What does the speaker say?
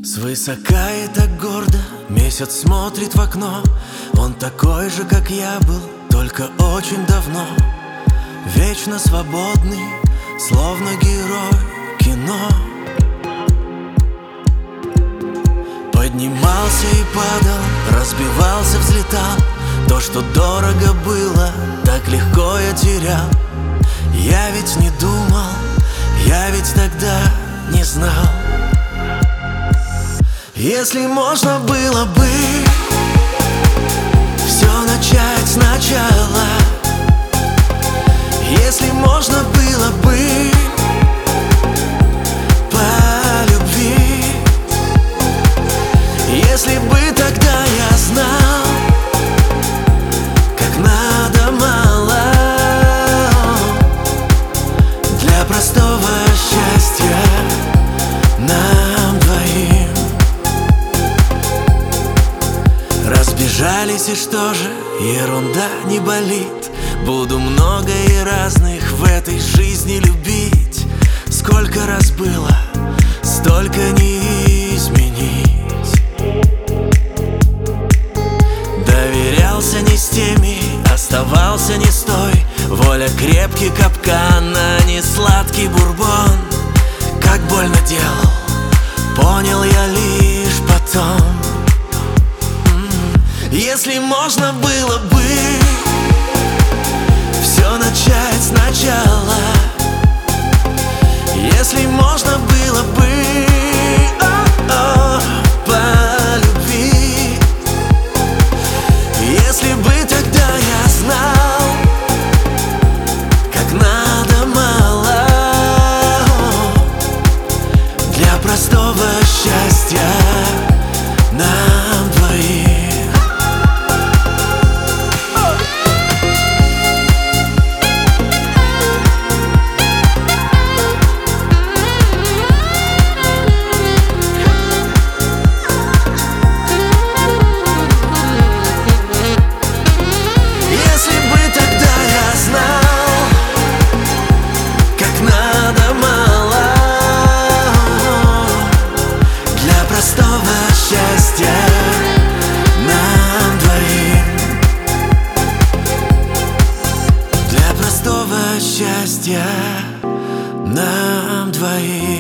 Свысока и так гордо месяц смотрит в окно. Он такой же, как я был, только очень давно. Вечно свободный, словно герой кино. Поднимался и падал, разбивался, взлетал. То, что дорого было, так легко я терял. Я ведь не думал, я ведь тогда не знал. Если можно было бы все начать сначала, если можно было бы по любви, если бы тогда я знал, как надо мало для простого счастья нам двоим. Разбежались, и что же, ерунда не болит. Буду много и разных в этой жизни любить. Сколько раз было, столько не изменить. Доверялся не с теми, оставался не с той. Воля крепкий капкан, а не сладкий бурбон. Как больно делал, понял я лишь потом. Если можно было бы все начать сначала, если можно было бы по любви, если бы тогда я знал, как надо мало для простого счастья нам двоим. Счастья нам двоим, для простого счастья нам двоим.